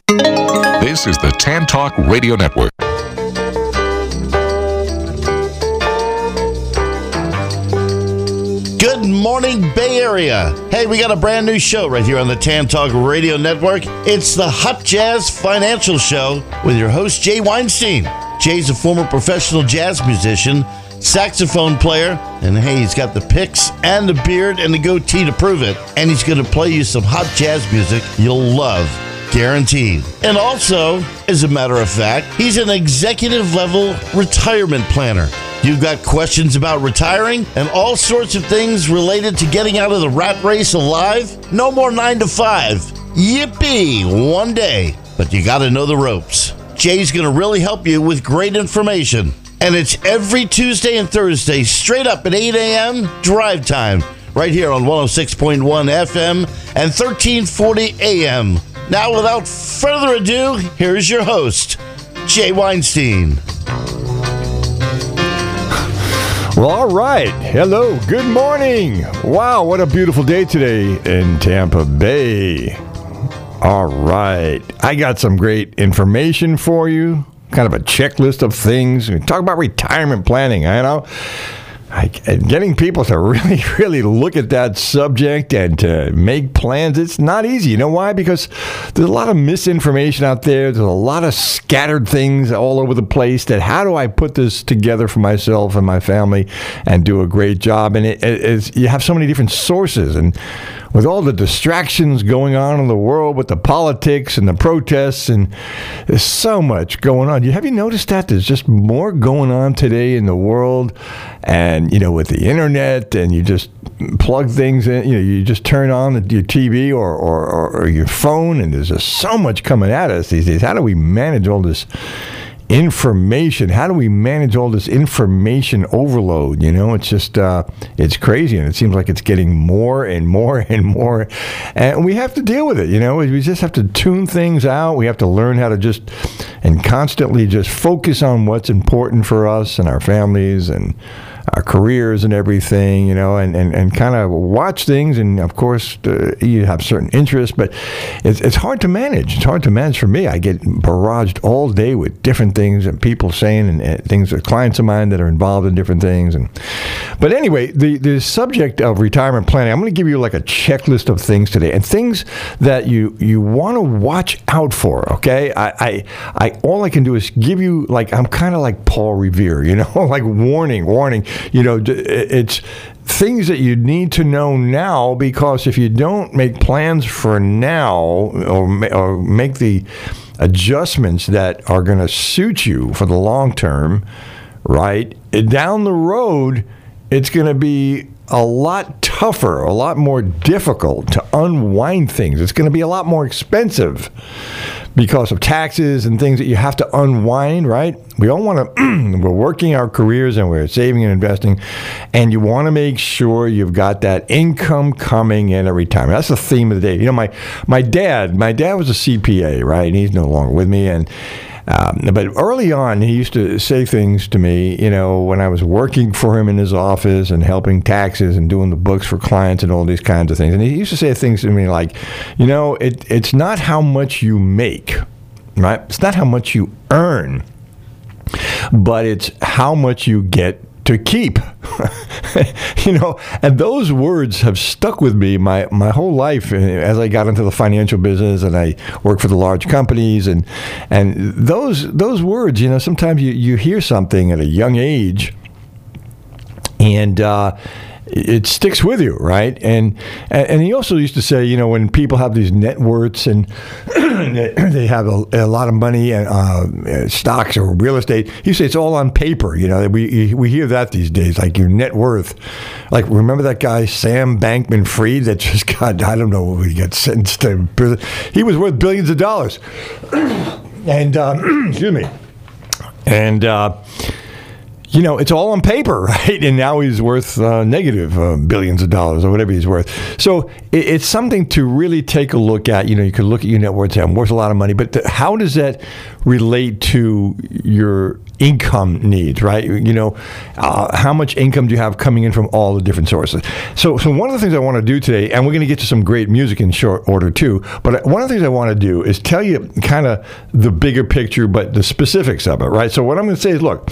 This is the Tan Talk Radio Network. Good morning, Bay Area. Hey, we got a brand new show right here on the Tan Talk Radio Network. It's the Hot Jazz Financial Show with your host, Jay Weinstein. Jay's a former professional jazz musician, saxophone player, and hey, he's got the picks and the beard and the goatee to prove it. And he's going to play you some hot jazz music you'll love, guaranteed. And also, as a matter of fact, he's an executive level retirement planner. You've got questions about retiring and all sorts of things related to getting out of the rat race alive? No more 9 to 5. Yippee! One day. But you got to know the ropes. Jay's going to really help you with great information. And it's every Tuesday and Thursday, straight up at 8 a.m. drive time, right here on 106.1 FM and 1340 a.m. Now, without further ado, here's your host, Jay Weinstein. Well, all right. Hello. Good morning. Wow, what a beautiful day today in Tampa Bay. All right. I got some great information for you. Kind of a checklist of things. We talk about retirement planning, I know. And getting people to really look at that subject and to make plans, it's not easy. You know why? Because there's a lot of misinformation out there. There's a lot of scattered things all over the place that how do I put this together for myself and my family and do a great job? And you have so many different sources. And with all the distractions going on in the world with the politics and the protests, and there's so much going on. Have you noticed that there's just more going on today in the world? And, you know, with the internet, and you just plug things in, you just turn on your TV or your phone, and there's just so much coming at us these days. How do we manage all this information? How do we manage all this information overload? It's just, it's crazy, and it seems like it's getting more and more and more, and we have to deal with it. We just have to tune things out. We have to learn how to just and constantly just focus on what's important for us and our families and our careers and everything, and kind of watch things. And of course, you have certain interests, but it's hard to manage. It's hard to manage for me. I get barraged all day with different things and people saying and things, clients of mine that are involved in different things. But anyway, the subject of retirement planning, I'm going to give you like a checklist of things today and things that you want to watch out for. Okay, I all I can do is give you, like, I'm kind of like Paul Revere, like warning. It's things that you need to know now, because if you don't make plans for now or make the adjustments that are going to suit you for the long term, right, down the road, it's going to be a lot tougher, a lot more difficult to unwind things. It's going to be a lot more expensive because of taxes and things that you have to unwind, right? We all want to, we're working our careers and we're saving and investing, and you want to make sure you've got that income coming in at retirement. That's the theme of the day. My dad was a CPA, right? And he's no longer with me. But early on, he used to say things to me, when I was working for him in his office and helping taxes and doing the books for clients and all these kinds of things. And he used to say things to me like, it's not how much you make, right? It's not how much you earn, but it's how much you get to keep. And those words have stuck with me my whole life as I got into the financial business and I worked for the large companies, and those words, sometimes you hear something at a young age and it sticks with you, right? And he also used to say, when people have these net worths and they have a lot of money and stocks or real estate, he said it's all on paper. We hear that these days, like your net worth. Like, remember that guy Sam Bankman-Fried that just got, I don't know, he got sentenced to prison. He was worth billions of dollars. And excuse me. And it's all on paper, right? And now he's worth negative billions of dollars or whatever he's worth. So it's something to really take a look at. You could look at your net worth and say, I'm worth a lot of money, but how does that relate to your income needs, right? How much income do you have coming in from all the different sources? So one of the things I want to do today, and we're going to get to some great music in short order too, but one of the things I want to do is tell you kind of the bigger picture, but the specifics of it, right? So what I'm going to say is, look,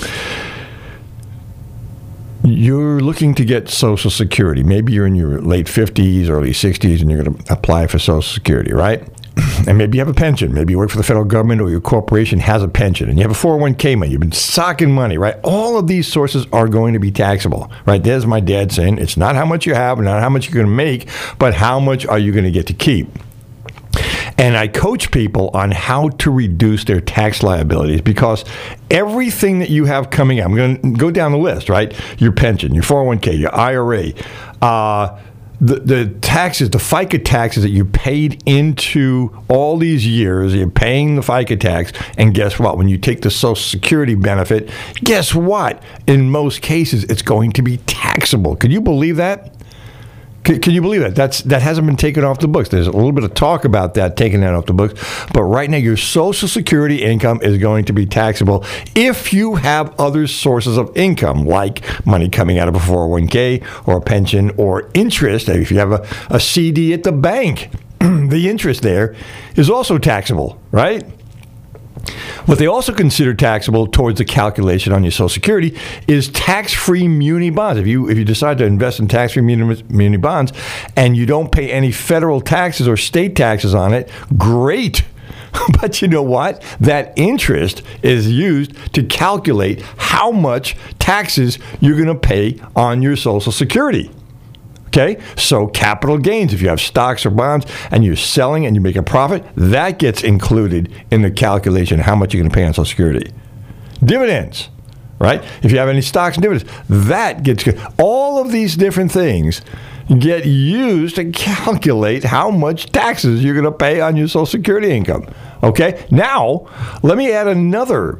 you're looking to get Social Security. Maybe you're in your late 50s, early 60s, and you're going to apply for Social Security, right? And maybe you have a pension. Maybe you work for the federal government or your corporation has a pension. And you have a 401k money. You've been socking money, right? All of these sources are going to be taxable, right? There's my dad saying, it's not how much you have, not how much you're going to make, but how much are you going to get to keep. And I coach people on how to reduce their tax liabilities because everything that you have coming out, I'm going to go down the list, right? Your pension, your 401k, your IRA, the taxes, the FICA taxes that you paid into all these years, you're paying the FICA tax, and guess what? When you take the Social Security benefit, guess what? In most cases, it's going to be taxable. Can you believe that? Can you believe that? That hasn't been taken off the books. There's a little bit of talk about that, taking that off the books. But right now, your Social Security income is going to be taxable if you have other sources of income, like money coming out of a 401k or a pension or interest. If you have a CD at the bank, the interest there is also taxable, right? What they also consider taxable towards the calculation on your Social Security is tax-free muni bonds. If you decide to invest in tax-free muni bonds and you don't pay any federal taxes or state taxes on it, great. But you know what? That interest is used to calculate how much taxes you're going to pay on your Social Security. Okay, so capital gains, if you have stocks or bonds and you're selling and you make a profit, that gets included in the calculation of how much you're going to pay on Social Security. Dividends, right? If you have any stocks and dividends, that gets, all of these different things get used to calculate how much taxes you're going to pay on your Social Security income. Okay, now let me add another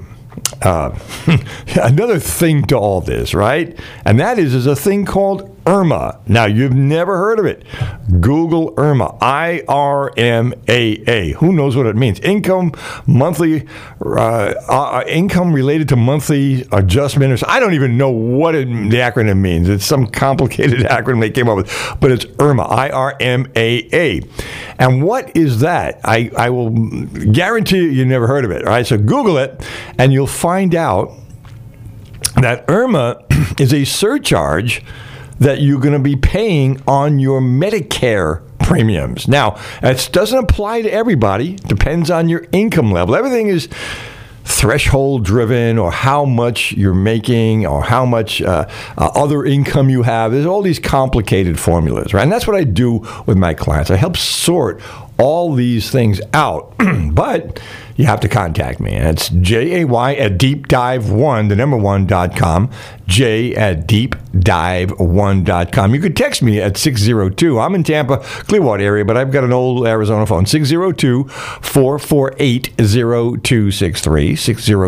thing to all this, right? And that is a thing called IRMAA. Now, you've never heard of it. Google IRMAA. IRMAA. Who knows what it means? Income related to monthly adjustment. Or I don't even know what the acronym means. It's some complicated acronym they came up with, but it's IRMAA. IRMAA. And what is that? I will guarantee you never heard of it. All right, so Google it, and you'll find out that IRMAA is a surcharge that you're going to be paying on your Medicare premiums. Now, it doesn't apply to everybody. It depends on your income level. Everything is threshold driven, or how much you're making, or how much other income you have. There's all these complicated formulas, right? And that's what I do with my clients. I help sort all these things out. But you have to contact me. And it's JAY@deepdive1, the number 1.com, J@deepdive1.com. You could text me at 602. I'm in Tampa, Clearwater area, but I've got an old Arizona phone, 602-448-0263,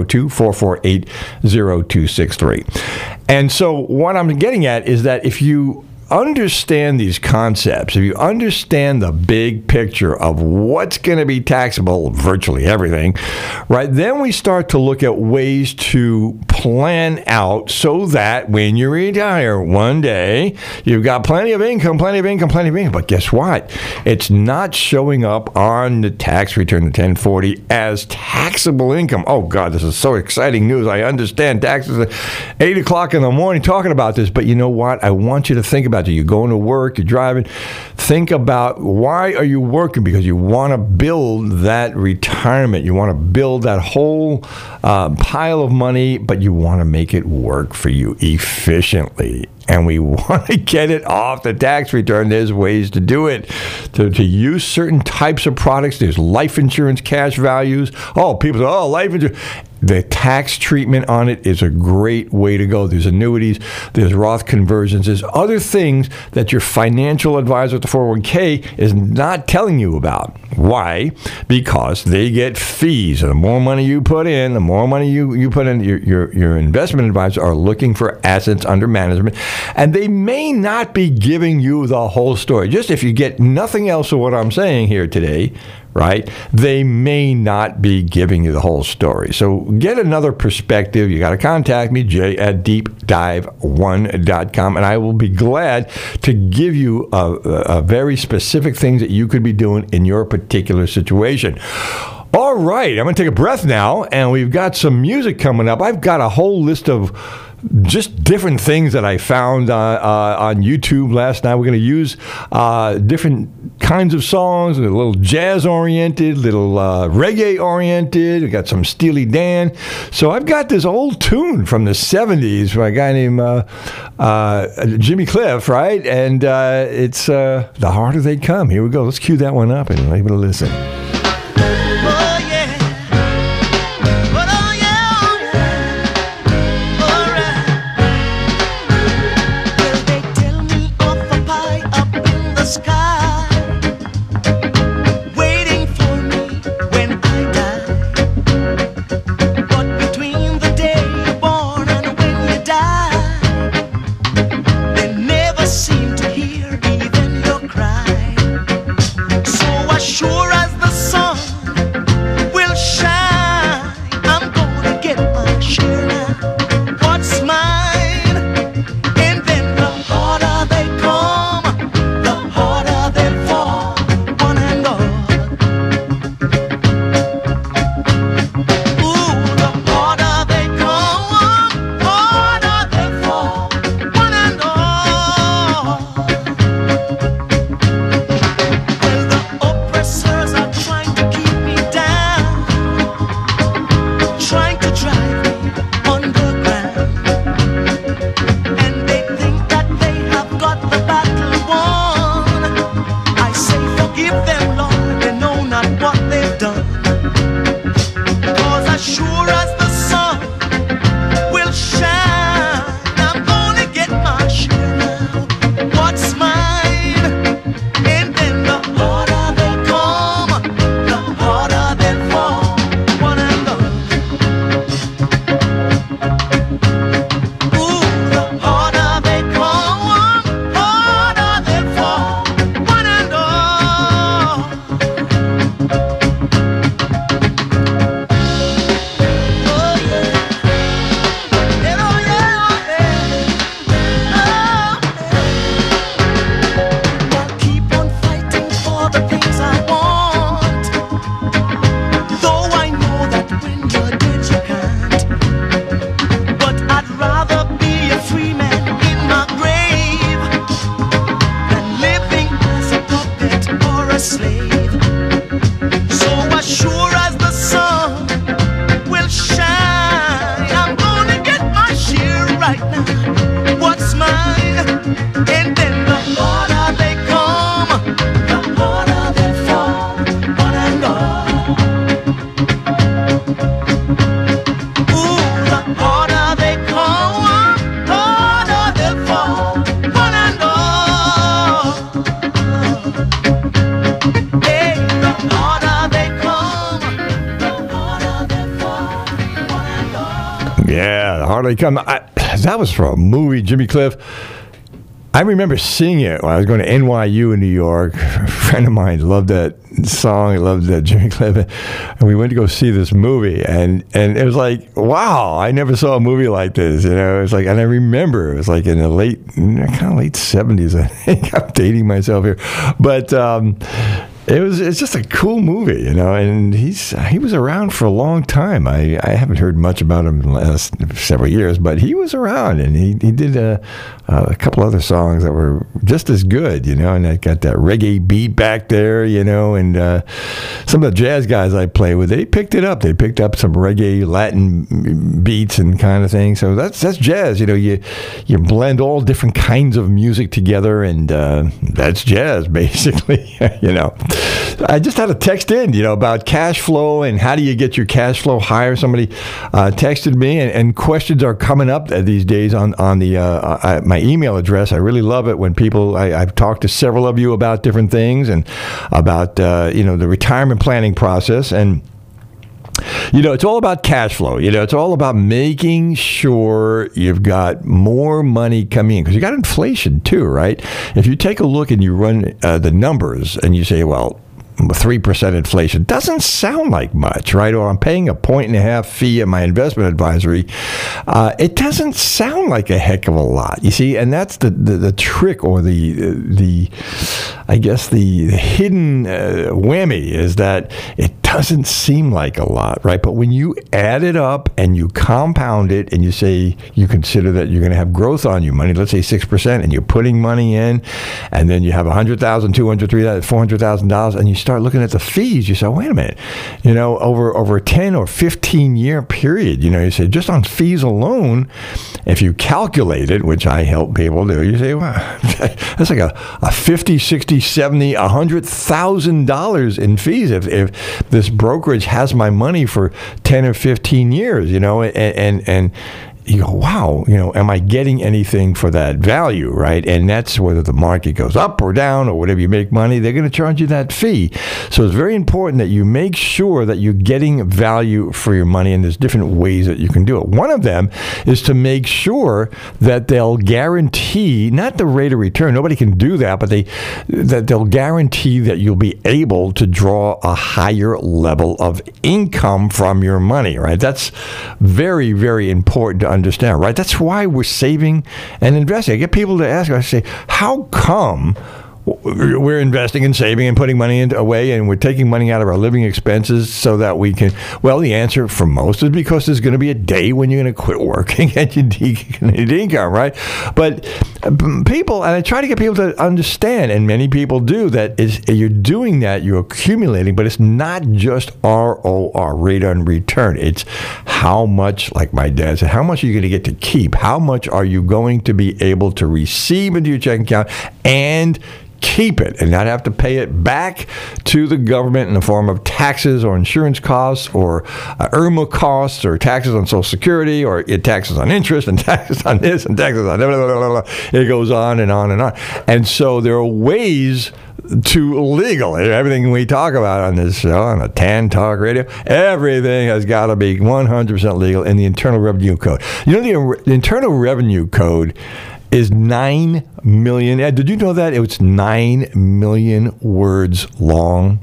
602-448-0263. And so what I'm getting at is that if you understand these concepts, if you understand the big picture of what's going to be taxable, virtually everything, right, then we start to look at ways to plan out so that when you retire one day, you've got plenty of income. But guess what? It's not showing up on the tax return, the 1040, as taxable income. Oh, God, this is so exciting news. I understand taxes at 8 o'clock in the morning talking about this, but you know what? I want you to think about it. You're going to work, you're driving. Think about, why are you working? Because you want to build that retirement. You want to build that whole pile of money, but you want to make it work for you efficiently. And we want to get it off the tax return. There's ways to do it. To use certain types of products. There's life insurance cash values. Oh, people say, oh, life insurance. The tax treatment on it is a great way to go. There's annuities. There's Roth conversions. There's other things that your financial advisor at the 401k is not telling you about. Why? Because they get fees. And the more money you put in, the more money you put in, your investment advisors are looking for assets under management. And they may not be giving you the whole story. Just if you get nothing else of what I'm saying here today, right, they may not be giving you the whole story. So get another perspective. You got to contact me, jay@deepdive1.com, and I will be glad to give you a very specific things that you could be doing in your particular situation. All right, I'm going to take a breath now, and we've got some music coming up. I've got a whole list of just different things that I found on YouTube last night. We're going to use different kinds of songs, a little jazz-oriented, little reggae-oriented. We got some Steely Dan. So I've got this old tune from the 70s by a guy named Jimmy Cliff, right? And it's The Harder They Come. Here we go. Let's cue that one up and give it a listen. They Come. That was from a movie, Jimmy Cliff. I remember seeing it when I was going to NYU in New York. A friend of mine loved that song. He loved Jimmy Cliff. And we went to go see this movie. And it was like, wow, I never saw a movie like this. You know, it was like, and I remember it was like in the late 70s. I think I'm dating myself here. But it's just a cool movie, you know, and he was around for a long time. I haven't heard much about him in the last several years, but he was around, and he did a couple other songs that were just as good, you know, and I got that reggae beat back there, you know, and some of the jazz guys I play with, they picked it up. They picked up some reggae Latin beats and kind of thing. So that's jazz, you know. You blend all different kinds of music together, and that's jazz, basically, you know. I just had a text in, about cash flow and how do you get your cash flow higher. Somebody texted me, and questions are coming up these days on the my email address. I really love it when people. I've talked to several of you about different things and about the retirement planning process, and it's all about cash flow. It's all about making sure you've got more money coming in, because you got inflation too, right? If you take a look and you run the numbers and you say, well, 3% inflation doesn't sound like much, right? Or I'm paying a 1.5% fee at my investment advisory. It doesn't sound like a heck of a lot, you see, and that's the trick, or the I guess the hidden whammy is that it doesn't seem like a lot, right? But when you add it up and you compound it and you say you consider that you're going to have growth on your money, let's say 6%, and you're putting money in, and then you have $100,000, $200,000, $300,000, $400,000, and you start looking at the fees, you say, wait a minute, over a 10 or 15 year period, you say just on fees alone, if you calculate it, which I help people do, you say, wow, that's like a $50,000, $60,000, $70,000, $100,000 in fees if this brokerage has my money for 10 or 15 years, and you go, wow, am I getting anything for that value, right? And that's whether the market goes up or down or whatever you make money, they're going to charge you that fee. So it's very important that you make sure that you're getting value for your money, and there's different ways that you can do it. One of them is to make sure that they'll guarantee, not the rate of return, nobody can do that, but that they'll guarantee that you'll be able to draw a higher level of income from your money, right? That's very, very important to understand, right? That's why we're saving and investing. I get people to ask, I say, how come we're investing and saving and putting money away, and we're taking money out of our living expenses so that we can? Well, the answer for most is because there's going to be a day when you're going to quit working and you need income, right? But people, and I try to get people to understand, and many people do, that is, you're doing that, you're accumulating, but it's not just ROR, rate on return. It's how much, like my dad said, how much are you going to get to keep? How much are you going to be able to receive into your checking account and keep it, and not have to pay it back to the government in the form of taxes or insurance costs or IRMA costs or taxes on Social Security or taxes on interest and taxes on this and taxes on blah, blah, blah, blah. It goes on and on and on. And so there are ways to legal. Everything we talk about on this show, on the Tan Talk Radio, everything has got to be 100% legal in the Internal Revenue Code. The Internal Revenue Code is 9 million. Ed, did you know that? It's 9 million words long.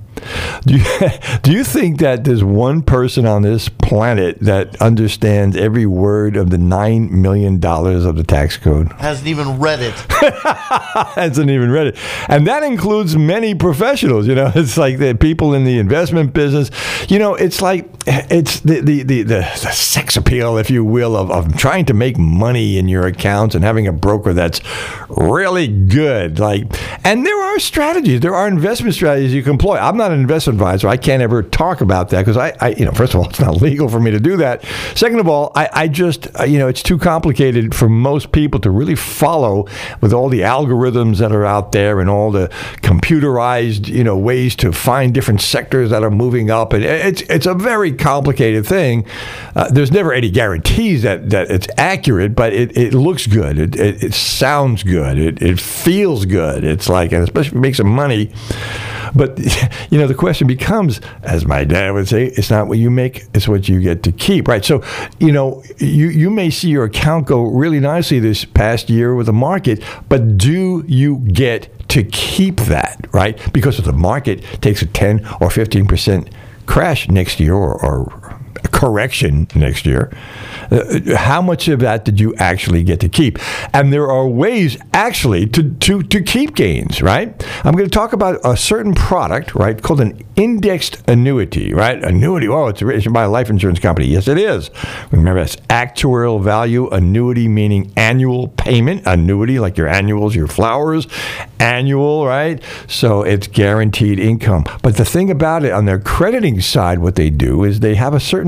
Do you think that there's one person on this planet that understands every word of the $9 million of the tax code? Hasn't even read it. Hasn't even read it. And that includes many professionals. It's like the people in the investment business. It's like, it's the sex appeal, if you will, of trying to make money in your accounts and having a broker that's really good. And there are strategies. There are investment strategies you can employ. I'm not an investment advisor. I can't ever talk about that because I first of all, it's not legal for me to do that. Second of all, I just, it's too complicated for most people to really follow with all the algorithms that are out there and all the computerized, ways to find different sectors that are moving up. And it's a very complicated thing. There's never any guarantees that it's accurate, but it looks good. It sounds good. It feels good. It's like, and especially if you make some money. But, the question becomes, as my dad would say, it's not what you make, it's what you get to keep, right? So, you may see your account go really nicely this past year with the market, but do you get to keep that, right? Because if the market takes a 10 or 15% crash next year or a correction next year, how much of that did you actually get to keep? And there are ways actually to keep gains, right? I'm going to talk about a certain product, right, called an indexed annuity, right? Annuity, it's issued by a life insurance company. Yes, it is. Remember, that's actuarial value. Annuity meaning annual payment. Annuity, like your annuals, your flowers, annual, right? So it's guaranteed income. But the thing about it, on their crediting side, what they do is they have a certain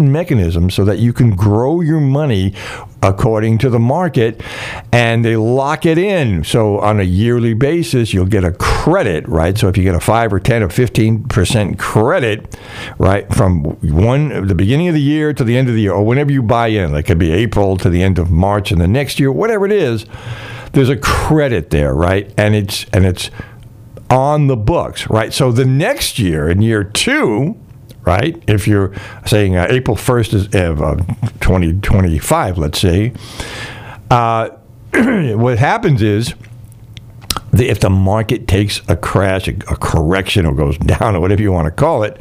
certain mechanisms so that you can grow your money according to the market, and they lock it in. So on a yearly basis, you'll get a credit, right? So if you get a 5 or 10 or 15% credit, right, from the beginning of the year to the end of the year, or whenever you buy in, it could be April to the end of March in the next year, whatever it is, there's a credit there, right? And it's on the books, right? So the next year, in year 2, right? If you're saying April 1st of 2025, let's say, what happens is if the market takes a crash, a correction, or goes down, or whatever you want to call it,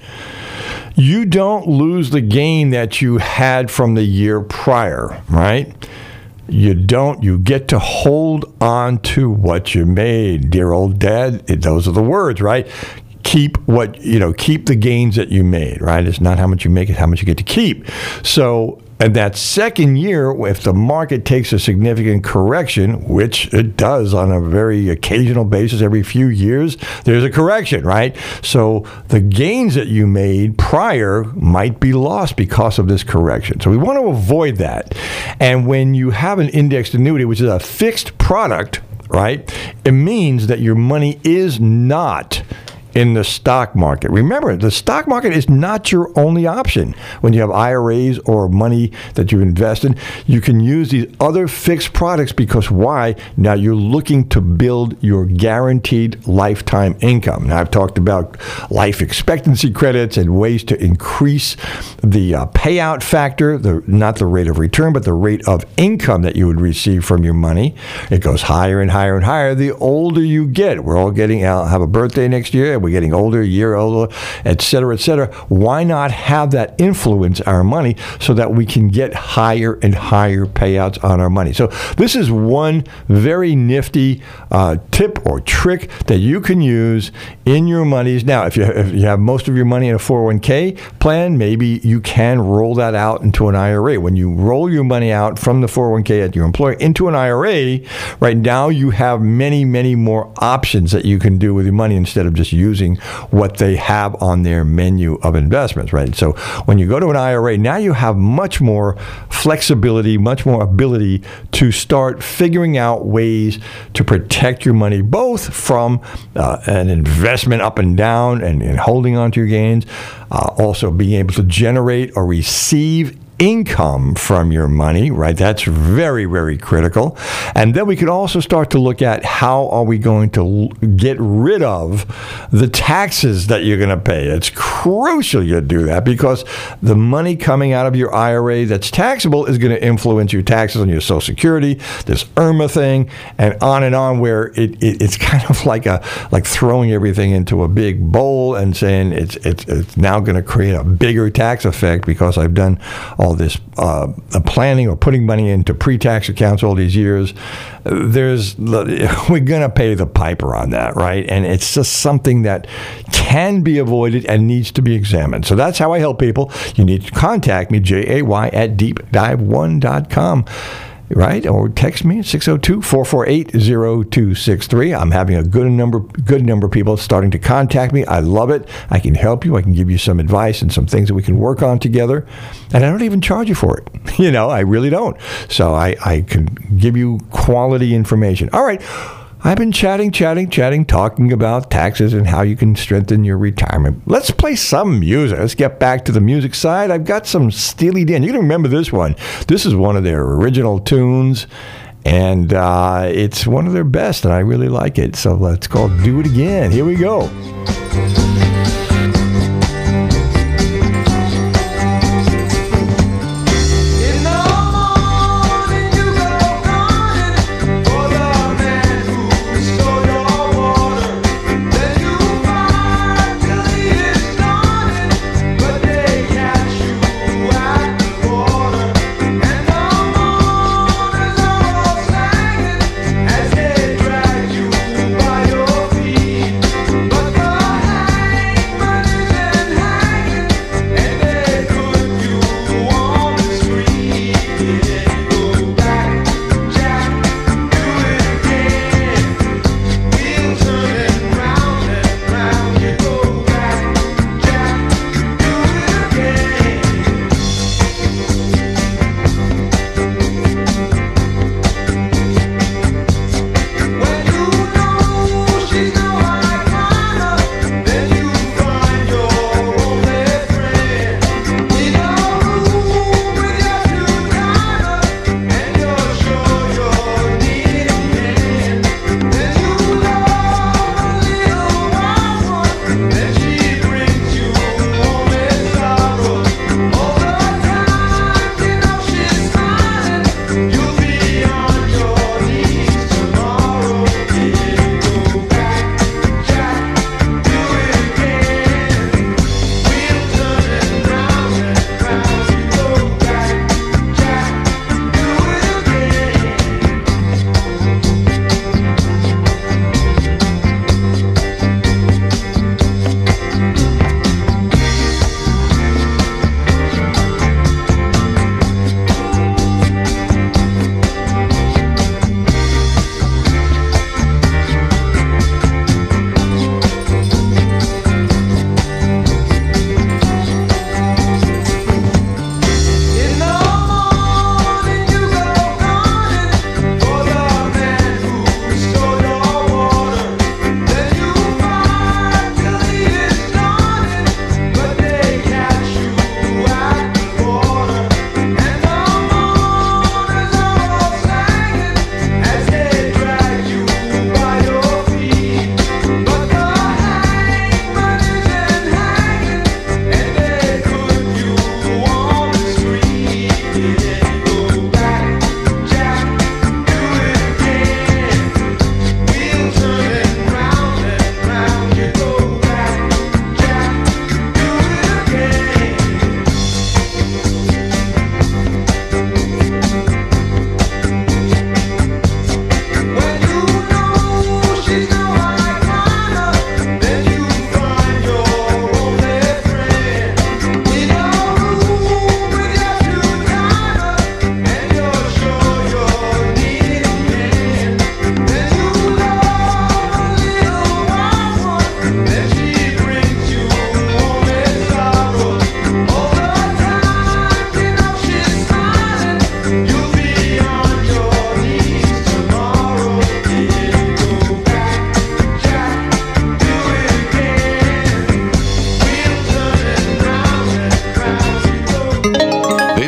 you don't lose the gain that you had from the year prior, right? You don't. You get to hold on to what you made. Dear old dad, those are the words, right? Keep keep the gains that you made, right? It's not how much you make, it's how much you get to keep. So, and that second year, if the market takes a significant correction, which it does on a very occasional basis every few years, there's a correction, right? So the gains that you made prior might be lost because of this correction. So we want to avoid that. And when you have an indexed annuity, which is a fixed product, right, it means that your money is not in the stock market. Remember, the stock market is not your only option. When you have IRAs or money that you invest in, you can use these other fixed products because why? Now you're looking to build your guaranteed lifetime income. Now I've talked about life expectancy credits and ways to increase the payout factor, not the rate of return, but the rate of income that you would receive from your money. It goes higher and higher and higher the older you get. We're all I'll have a birthday next year. We're getting older, a year older, et cetera, et cetera. Why not have that influence our money so that we can get higher and higher payouts on our money? So this is one very nifty tip or trick that you can use in your monies. Now, if you have most of your money in a 401k plan, maybe you can roll that out into an IRA. When you roll your money out from the 401k at your employer into an IRA, right now you have many, many more options that you can do with your money instead of just using what they have on their menu of investments, right? So when you go to an IRA, now you have much more flexibility, much more ability to start figuring out ways to protect your money, both from an investment up and down and holding on to your gains, also being able to generate or receive income from your money, right? That's very, very critical. And then we could also start to look at how are we going to get rid of the taxes that you're going to pay. It's crucial you do that because the money coming out of your IRA that's taxable is going to influence your taxes on your Social Security, this IRMA thing, and on, where it's kind of like throwing everything into a big bowl and saying it's now going to create a bigger tax effect because I've done all this planning or putting money into pre-tax accounts all these years. We're going to pay the piper on that, right? And it's just something that can be avoided and needs to be examined. So that's how I help people. You need to contact me, jay@deepdive1.com. Right? Or text me at 602-448-0263. I'm having a good number of people starting to contact me. I love it. I can help you. I can give you some advice and some things that we can work on together. And I don't even charge you for it. I really don't. So I can give you quality information. All right. I've been chatting, talking about taxes and how you can strengthen your retirement. Let's play some music. Let's get back to the music side. I've got some Steely Dan. You can remember this one. This is one of their original tunes, and it's one of their best, and I really like it. So let's call Do It Again. Here we go. As they drag you by your feet, but the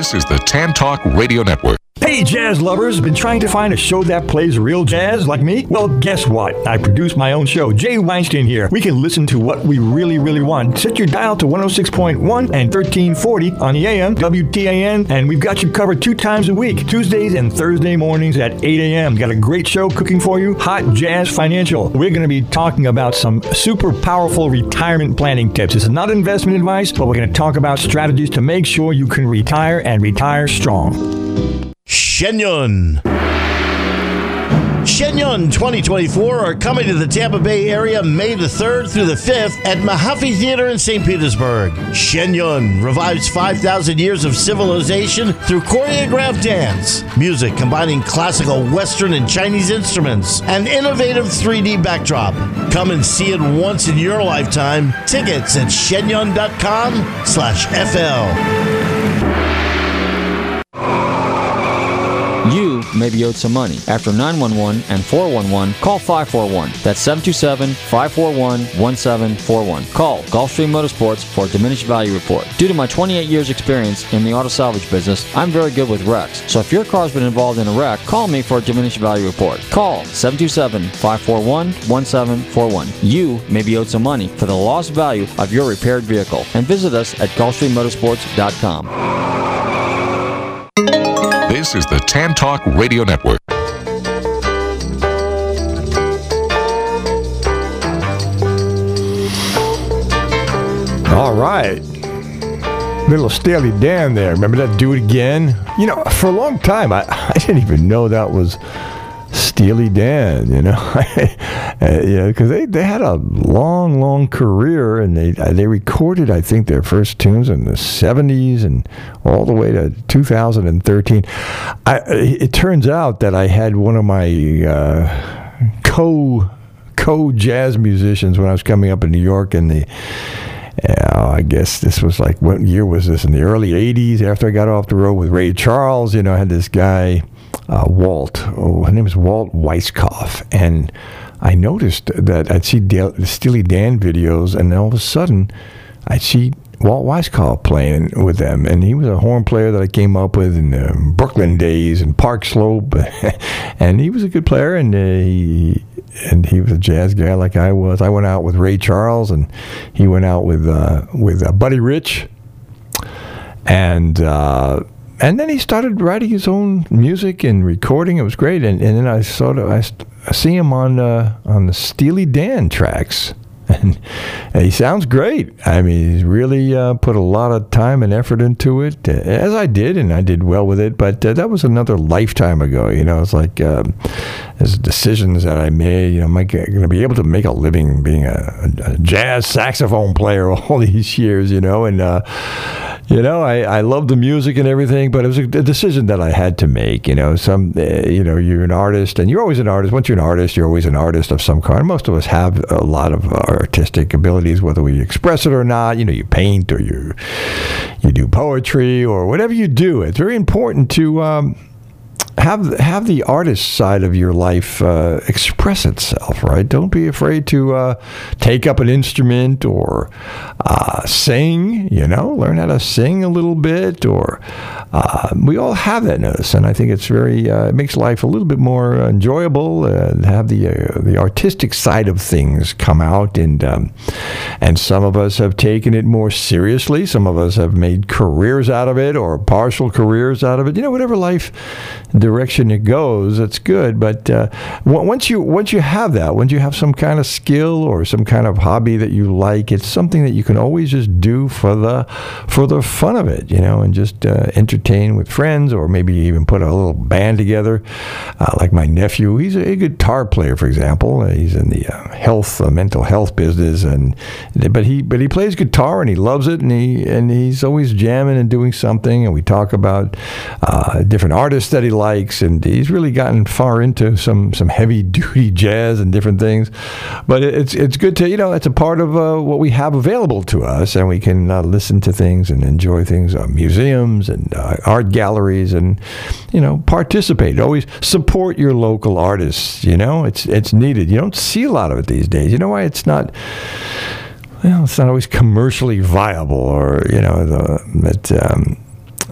This is the Tan Talk Radio Network. Hey, jazz lovers, been trying to find a show that plays real jazz like me? Well, guess what? I produce my own show. Jay Weinstein here. We can listen to what we really, really want. Set your dial to 106.1 and 1340 on the AM, WTAN, and we've got you covered 2 times a week, Tuesdays and Thursday mornings at 8 a.m. Got a great show cooking for you, Hot Jazz Financial. We're going to be talking about some super powerful retirement planning tips. It's not investment advice, but we're going to talk about strategies to make sure you can retire and retire strong. Shenyun 2024 are coming to the Tampa Bay area May the 3rd through the 5th at Mahaffey Theater in St. Petersburg. Shenyun revives 5,000 years of civilization through choreographed dance, music combining classical Western and Chinese instruments, and innovative 3D backdrop. Come and see it once in your lifetime. Tickets at shenyun.com/FL. You may be owed some money. After 911 and 411, call 541. That's 727-541-1741. Call Gulfstream Motorsports for a diminished value report. Due to my 28 years experience in the auto salvage business, I'm very good with wrecks. So if your car's been involved in a wreck, call me for a diminished value report. Call 727-541-1741. You may be owed some money for the lost value of your repaired vehicle. And visit us at GulfstreamMotorsports.com. This is the Tan Talk Radio Network. All right. Little Steely Dan there. Remember that Do It Again? You know, for a long time, I didn't even know that was Steely Dan, you know. Because they had a long career, and they recorded, I think, their first tunes in the 70s and all the way to 2013. It turns out that I had one of my co-jazz musicians when I was coming up in New York in the I guess this was like, what year was this? In the early 80s, after I got off the road with Ray Charles, you know, I had this guy, Walt. Oh, his name was Walt Weiskopf. And I noticed that I'd see Steely Dan videos, and then all of a sudden, I'd see Walt Weiskopf playing with them. And he was a horn player that I came up with in the Brooklyn days and Park Slope. And he was a good player, and he was a jazz guy like I was. I went out with Ray Charles, and he went out with Buddy Rich, and then he started writing his own music and recording. It was great, and then I see him on the Steely Dan tracks. And he sounds great. I mean, he's really put a lot of time and effort into it, as I did, and I did well with it. But that was another lifetime ago. You know, it's like there's decisions that I made. You know, am I going to be able to make a living being a jazz saxophone player all these years? You know, and I love the music and everything, but it was a decision that I had to make. You know, you're an artist, and you're always an artist. Once you're an artist, you're always an artist of some kind. Most of us have a lot of artistic abilities, whether we express it or not. You know, you paint or you do poetry or whatever you do. It's very important to have the artist side of your life express itself, right? Don't be afraid to take up an instrument or sing, you know, learn how to sing a little bit, or we all have that in us, and I think it's it makes life a little bit more enjoyable, have the artistic side of things come out, and some of us have taken it more seriously. Some of us have made careers out of it, or partial careers out of it. You know, whatever life direction it goes, it's good. But once you have that, once you have some kind of skill or some kind of hobby that you like, it's something that you can always just do for the fun of it, you know, and just entertain with friends, or maybe even put a little band together. Like my nephew, he's a guitar player, for example. He's in the mental health business, but he plays guitar and he loves it, and he's always jamming and doing something. And we talk about different artists that he likes, and he's really gotten far into some heavy duty jazz and different things. But it's good to, you know, it's a part of what we have available to us, and we can listen to things and enjoy things, museums and art galleries, and, you know, participate. Always support your local artists. You know, it's needed. You don't see a lot of it these days. You know why? It's not always commercially viable, or, you know,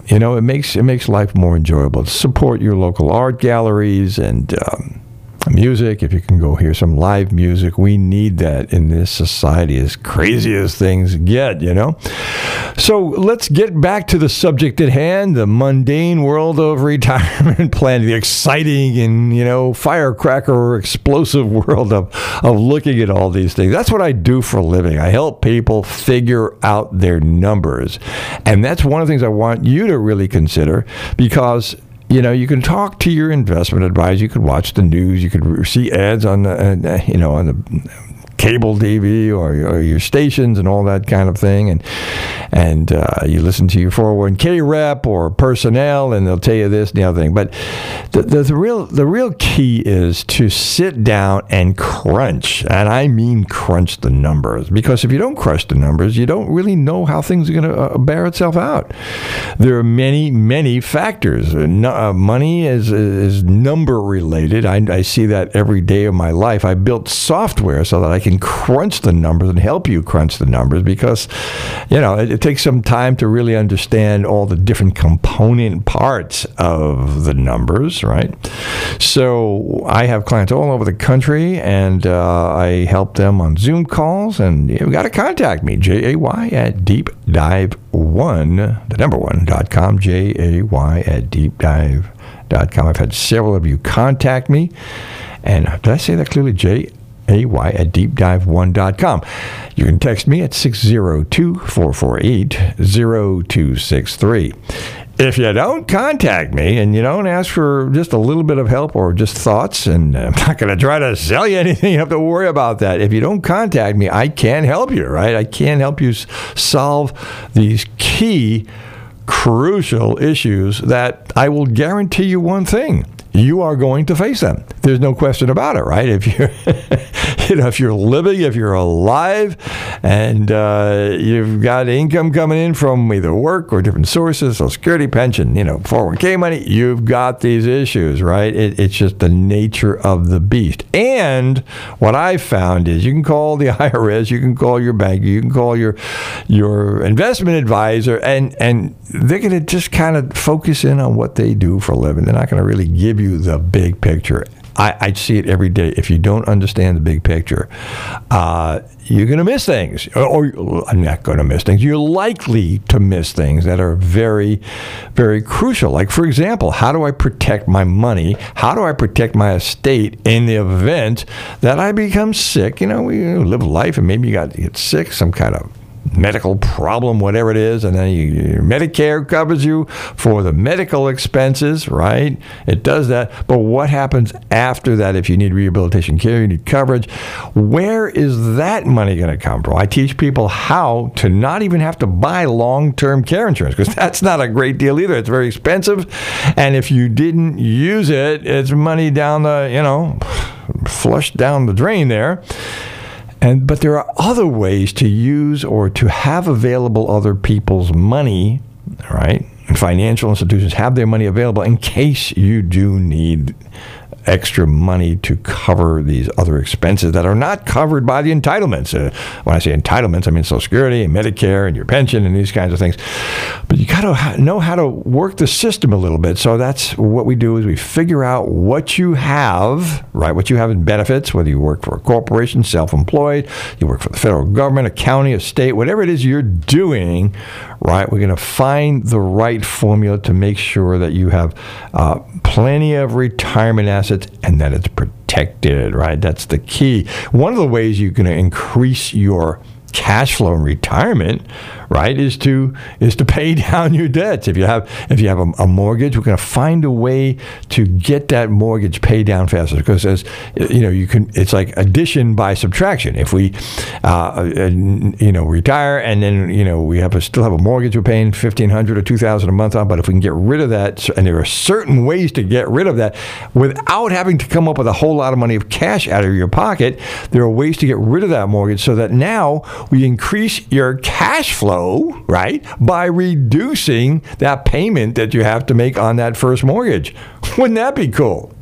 You know, it makes life more enjoyable. Support your local art galleries and music. If you can go hear some live music, we need that in this society, as crazy as things get, you know. So let's get back to the subject at hand, the mundane world of retirement planning, the exciting and, you know, firecracker or explosive world of looking at all these things. That's what I do for a living. I help people figure out their numbers. And that's one of the things I want you to really consider, because you know, you can talk to your investment advisor, you could watch the news, you could see ads on the, on the cable TV or your stations and all that kind of thing, and you listen to your 401k rep or personnel, and they'll tell you this and the other thing. But the real key is to sit down and crunch, and I mean crunch the numbers, because if you don't crunch the numbers, you don't really know how things are going to bear itself out. There are many factors. Money is number related. I see that every day of my life. I built software so that I can crunch the numbers and help you crunch the numbers, because, you know, it takes some time to really understand all the different component parts of the numbers, right? So I have clients all over the country, and I help them on Zoom calls, and you've got to contact me, JAY@deepdive1, the number one.com, JAY@deepdive.com. I've had several of you contact me, and did I say that clearly? JAY@deepdive1.com. You can text me at 602-448-0263. If you don't contact me and you don't ask for just a little bit of help or just thoughts, and I'm not going to try to sell you anything, you have to worry about that. If you don't contact me, I can't help you, right? I can't help you solve these key, crucial issues that I will guarantee you one thing. You are going to face them. There's no question about it, right? If you're, if you're living, if you're alive, and you've got income coming in from either work or different sources, Social Security, pension, 401k money, you've got these issues, right? It's just the nature of the beast. And what I've found is you can call the IRS, you can call your banker, you can call your investment advisor, and they're going to just kind of focus in on what they do for a living. They're not going to really give you the big picture. I see it every day. If you don't understand the big picture, you're going to miss things. Or I'm not going to miss things. You're likely to miss things that are very, very crucial. Like, for example, how do I protect my money? How do I protect my estate in the event that I become sick? We live life, and maybe you get sick, some kind of medical problem, whatever it is, and then your Medicare covers you for the medical expenses, right? It does that. But what happens after that if you need rehabilitation care, you need coverage? Where is that money going to come from? I teach people how to not even have to buy long-term care insurance, because that's not a great deal either. It's very expensive, and if you didn't use it, it's money down the, flushed down the drain there. But there are other ways to use or to have available other people's money, right? And financial institutions have their money available in case you do need extra money to cover these other expenses that are not covered by the entitlements. When I say entitlements, I mean Social Security and Medicare and your pension and these kinds of things. But you got to know how to work the system a little bit. So that's what we do, is we figure out what you have, right? What you have in benefits, whether you work for a corporation, self-employed, you work for the federal government, a county, a state, whatever it is you're doing, right? We're going to find the right formula to make sure that you have plenty of retirement assets and that it's protected, right? That's the key. One of the ways you can increase your cash flow in retirement, right, is to pay down your debts. If you have a mortgage, we're going to find a way to get that mortgage paid down faster, because it's like addition by subtraction. If we retire and then we still have a mortgage we're paying $1,500 or $2,000 a month on, but if we can get rid of that, and there are certain ways to get rid of that without having to come up with a whole lot of money of cash out of your pocket, there are ways to get rid of that mortgage so that now we increase your cash flow, right, by reducing that payment that you have to make on that first mortgage. Wouldn't that be cool?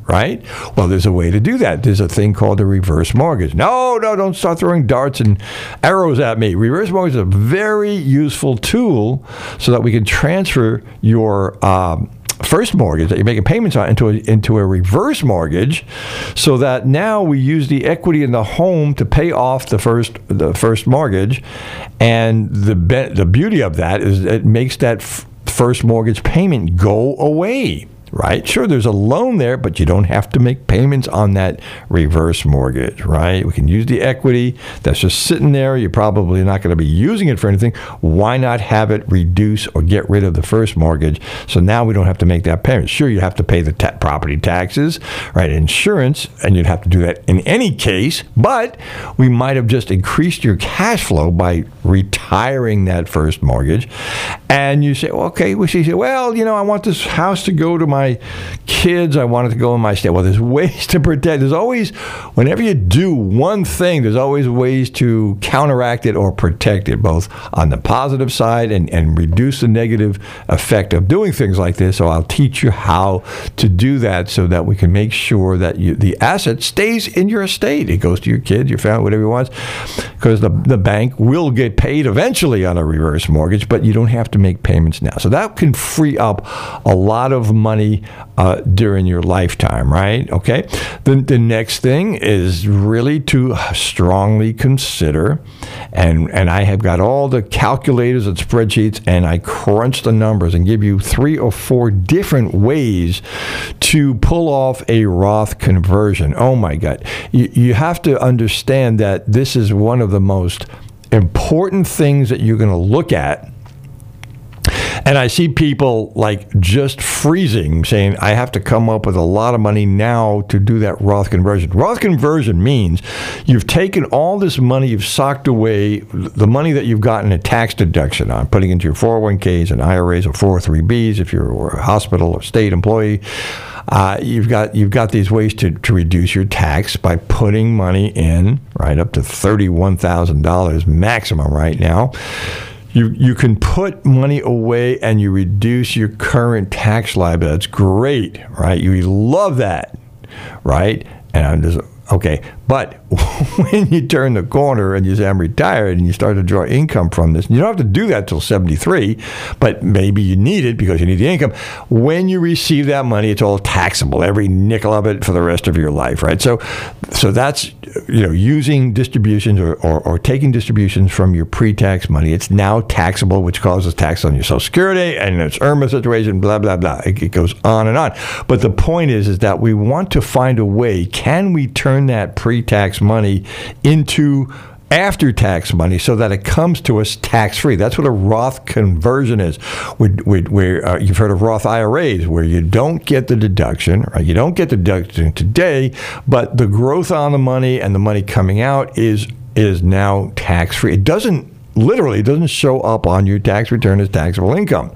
right? Well, there's a way to do that. There's a thing called a reverse mortgage. No, don't start throwing darts and arrows at me. Reverse mortgage is a very useful tool so that we can transfer your first mortgage that you're making payments on into a reverse mortgage, so that now we use the equity in the home to pay off the first mortgage. And the beauty of that is it makes that first mortgage payment go away. Right? Sure, there's a loan there, but you don't have to make payments on that reverse mortgage, right? We can use the equity that's just sitting there. You're probably not going to be using it for anything. Why not have it reduce or get rid of the first mortgage? So now we don't have to make that payment. Sure, you have to pay the property taxes, right? Insurance, and you'd have to do that in any case, but we might have just increased your cash flow by retiring that first mortgage. And you say, okay, I want this house to go to my kids. I want it to go in my state. Well, there's ways to protect. There's always, whenever you do one thing, there's always ways to counteract it or protect it, both on the positive side and reduce the negative effect of doing things like this. So I'll teach you how to do that so that we can make sure that the asset stays in your estate. It goes to your kids, your family, whatever you want, because the bank will get paid eventually on a reverse mortgage, but you don't have to make payments now. So that can free up a lot of money during your lifetime, right? Okay. The next thing is really to strongly consider, and I have got all the calculators and spreadsheets, and I crunch the numbers and give you 3 or 4 different ways to pull off a Roth conversion. Oh my God. You have to understand that this is one of the most important things that you're going to look at. And I see people like just freezing, saying, I have to come up with a lot of money now to do that Roth conversion. Roth conversion means you've taken all this money, you've socked away the money that you've gotten a tax deduction on, putting into your 401ks and IRAs or 403bs if you're a hospital or state employee. You've got these ways to reduce your tax by putting money in, right, up to $31,000 maximum right now. You can put money away and you reduce your current tax liability. That's great, right? You love that, right? And I'm just, okay. But when you turn the corner and you say, I'm retired, and you start to draw income from this, you don't have to do that till 73, but maybe you need it because you need the income. When you receive that money, it's all taxable, every nickel of it for the rest of your life, right? So that's, using distributions or taking distributions from your pre-tax money. It's now taxable, which causes tax on your Social Security, and it's IRMA situation, blah, blah, blah. It goes on and on. But the point is that we want to find a way, can we turn that pre-tax money into after-tax money so that it comes to us tax-free? That's what a Roth conversion is. Where you've heard of Roth IRAs, where you don't get the deduction, right? You don't get the deduction today, but the growth on the money and the money coming out is now tax-free. It doesn't show up on your tax return as taxable income.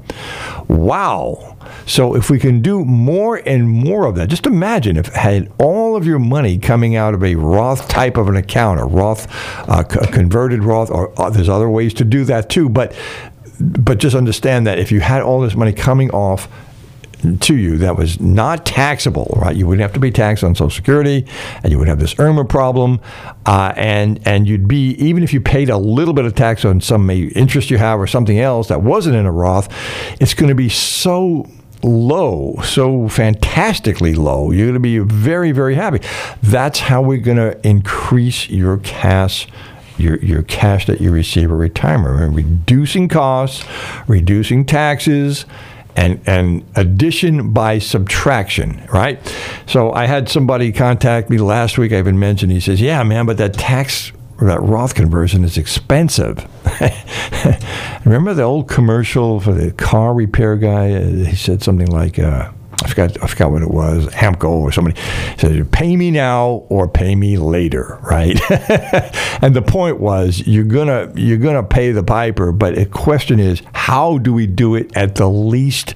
Wow. So if we can do more and more of that, just imagine if had all of your money coming out of a Roth type of an account, a Roth, converted Roth, or there's other ways to do that too. But just understand that if you had all this money coming off to you that was not taxable, right? You wouldn't have to be taxed on Social Security, and you would have this IRMA problem, and you'd be, even if you paid a little bit of tax on some interest you have or something else that wasn't in a Roth, it's going to be so low, so fantastically low. You're going to be very, very happy. That's how we're going to increase your cash. Your cash that you receive at retirement, reducing costs, reducing taxes, and addition by subtraction, right? So I had somebody contact me last week, I even mentioned, he says, yeah, man, but that Roth conversion is expensive. Remember the old commercial for the car repair guy? He said something like, I forgot what it was, Amco or somebody. He said, pay me now or pay me later, right? And the point was, you're gonna pay the piper, but the question is, how do we do it at the least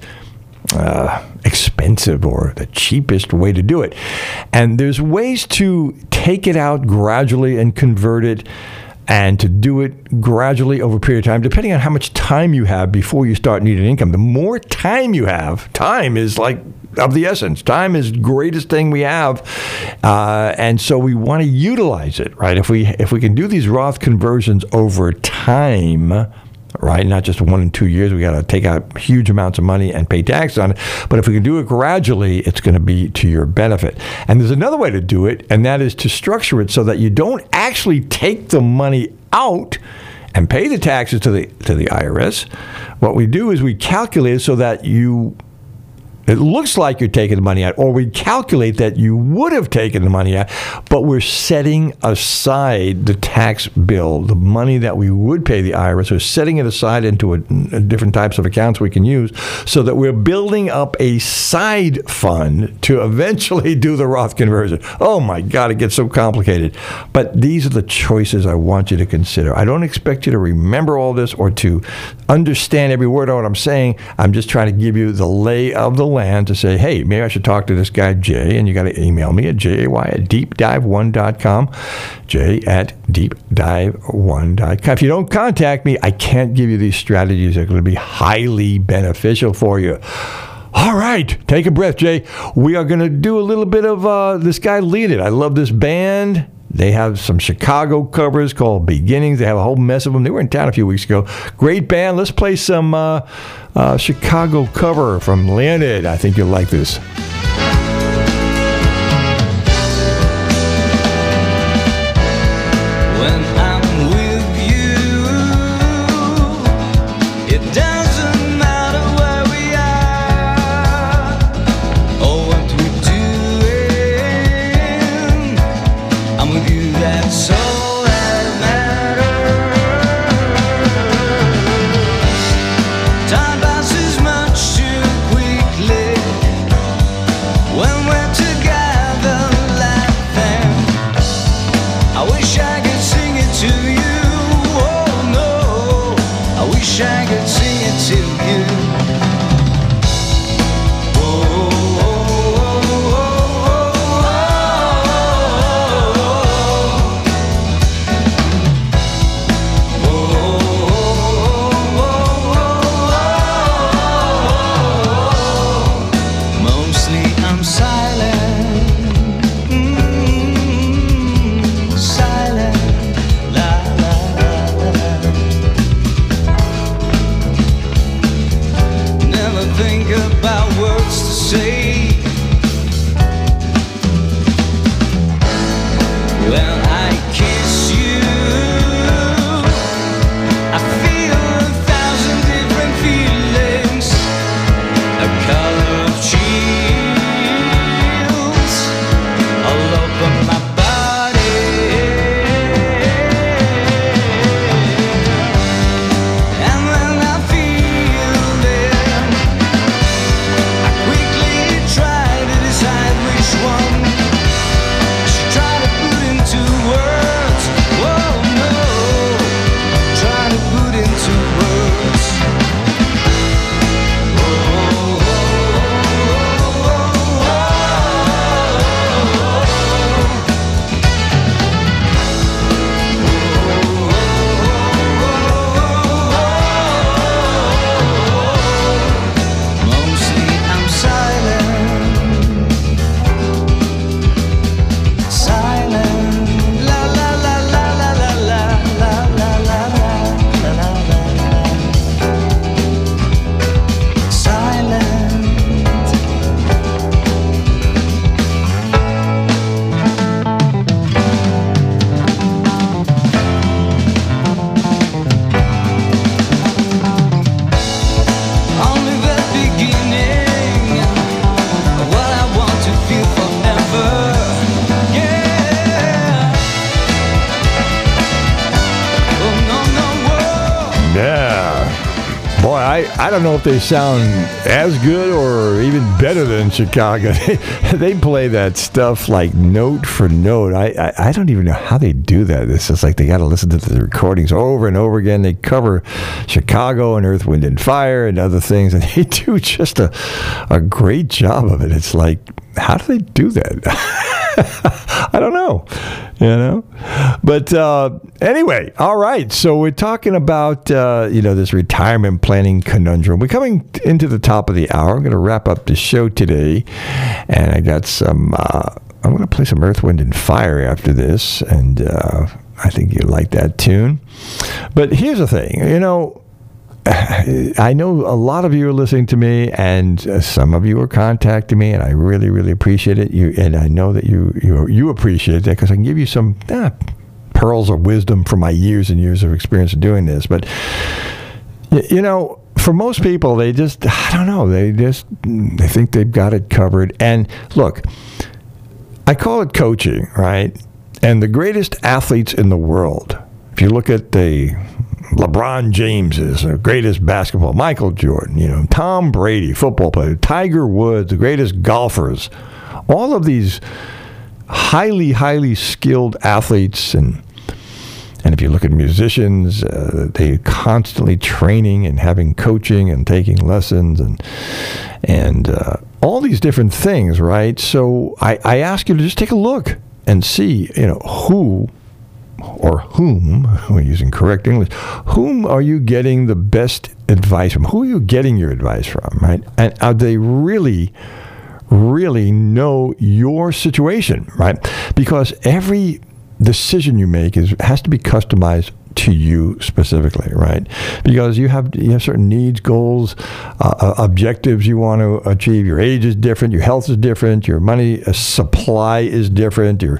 expensive or the cheapest way to do it? And there's ways to take it out gradually and convert it, and to do it gradually over a period of time, depending on how much time you have before you start needing income. The more time you have, time is like of the essence. Time is the greatest thing we have, and so we want to utilize it, right? If we can do these Roth conversions over time, right, not just 1 and 2 years, we got to take out huge amounts of money and pay tax on it. But if we can do it gradually, it's going to be to your benefit. And there's another way to do it, and that is to structure it so that you don't actually take the money out and pay the taxes to the IRS. What we do is we calculate it so that it looks like you're taking the money out, or we calculate that you would have taken the money out, but we're setting aside the tax bill, the money that we would pay the IRS. We're setting it aside into different types of accounts we can use so that we're building up a side fund to eventually do the Roth conversion. Oh, my God, it gets so complicated. But these are the choices I want you to consider. I don't expect you to remember all this or to understand every word of what I'm saying. I'm just trying to give you the lay of the land to say, hey, maybe I should talk to this guy, Jay, and you got to email me at jay@deepdive1.com, jay@deepdive1.com. If you don't contact me, I can't give you these strategies that are going to be highly beneficial for you. All right, take a breath, Jay. We are going to do a little bit of this guy Lead It. I love this band. They have some Chicago covers called Beginnings. They have a whole mess of them. They were in town a few weeks ago. Great band. Let's play some Chicago cover from Leonid. I think you'll like this. When I'm with you, it doesn't matter where we are or what we're doing. I'm with you, that's all that matters. Time passes much too quickly when we're together laughing. I wish I could sing it to you. Oh no, I wish I could sing it to you. Oh, oh, oh, mostly I'm silent, silent, la la la. Never think about words to say. When I kiss you, I feel 1,000 different feelings, a color of chills all over my body. And when I feel them, I quickly try to decide which one I should try to put into words. Whoa, no, try to put into words. Mostly I'm silent, silent, la la la la la la la la la la la la la. Silent. Only the beginning of what I want to feel forever. Yeah. Oh no no whoa. Yeah. Boy, I don't know if they sound as good or even better than Chicago. They play that stuff like note for note. I don't even know how they do that. It's just like they got to listen to the recordings over and over again. They cover Chicago and Earth, Wind, and Fire and other things, and they do just a great job of it. It's like, how do they do that? I don't know. You know? But anyway, all right. So we're talking about, this retirement planning conundrum. We're coming into the top of the hour. I'm going to wrap up the show today. And I got some, I'm going to play some Earth, Wind, and Fire after this. And I think you like that tune. But here's the thing, I know a lot of you are listening to me, and some of you are contacting me, and I really, really appreciate it. And I know that you appreciate that, because I can give you some pearls of wisdom from my years and years of experience of doing this. But for most people, they just, I don't know, they think they've got it covered. And look, I call it coaching, right? And the greatest athletes in the world, if you look at the LeBron Jameses, the greatest basketball, Michael Jordan, Tom Brady, football player, Tiger Woods, the greatest golfers, all of these highly, highly skilled athletes, and if you look at musicians, they're constantly training and having coaching and taking lessons and all these different things, right? So I ask you to just take a look and see, who or whom, we're using correct English, whom are you getting the best advice from? Who are you getting your advice from, right? And are they really, really know your situation, right? Because every decision you make has to be customized to you specifically, right? Because you have certain needs, goals, objectives you want to achieve. Your age is different, your health is different, your money supply is different. Do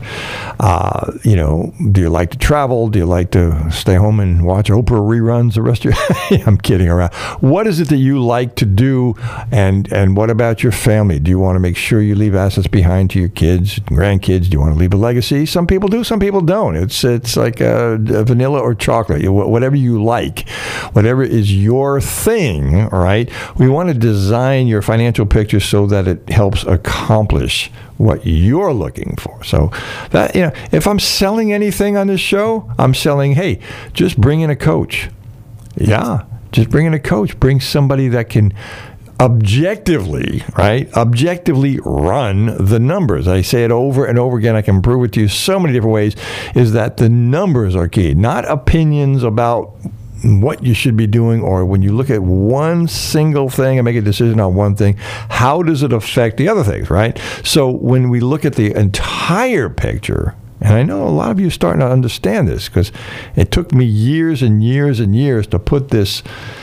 you like to travel? Do you like to stay home and watch Oprah reruns the rest of your? I'm kidding around. What is it that you like to do? And what about your family? Do you want to make sure you leave assets behind to your kids, grandkids? Do you want to leave a legacy? Some people do, some people don't. It's like a vanilla or chocolate, whatever you like, whatever is your thing, all right? We want to design your financial picture so that it helps accomplish what you're looking for. So that, if I'm selling anything on this show, I'm selling, hey, just bring in a coach. Yeah, just bring in a coach. Bring somebody that can objectively run the numbers. I say it over and over again. I can prove it to you so many different ways, is that the numbers are key, not opinions about what you should be doing, or when you look at one single thing and make a decision on one thing, how does it affect the other things, right? So when we look at the entire picture, and I know a lot of you are starting to understand this, because it took me years and years and years to put this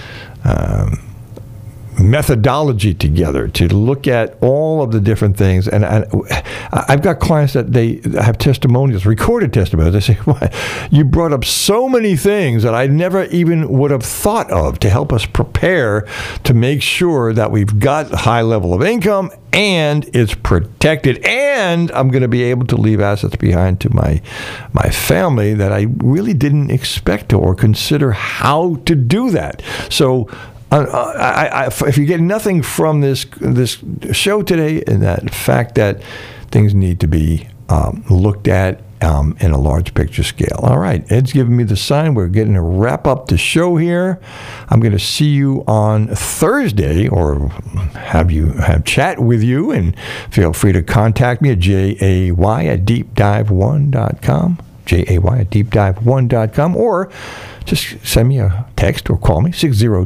methodology together to look at all of the different things. And I've got clients that they have testimonials, recorded testimonials. They say, well, you brought up so many things that I never even would have thought of to help us prepare to make sure that we've got a high level of income and it's protected, and I'm going to be able to leave assets behind to my family that I really didn't expect to or consider how to do that. So if you get nothing from this show today, and that fact that things need to be looked at in a large picture scale. All right, Ed's giving me the sign. We're getting to wrap up the show here. I'm going to see you on Thursday, or have chat with you, and feel free to contact me at jay@deepdive1.com, jay@deepdive1.com, or just send me a text or call me,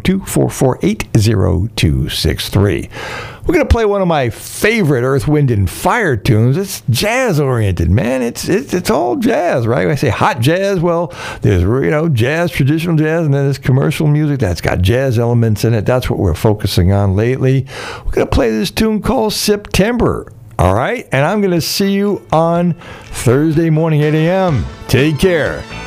602-448-0263. We're going to play one of my favorite Earth, Wind, and Fire tunes. It's jazz-oriented, man. It's all jazz, right? When I say hot jazz, well, there's, jazz, traditional jazz, and then there's commercial music that's got jazz elements in it. That's what we're focusing on lately. We're going to play this tune called September. All right? And I'm going to see you on Thursday morning, 8 a.m. Take care.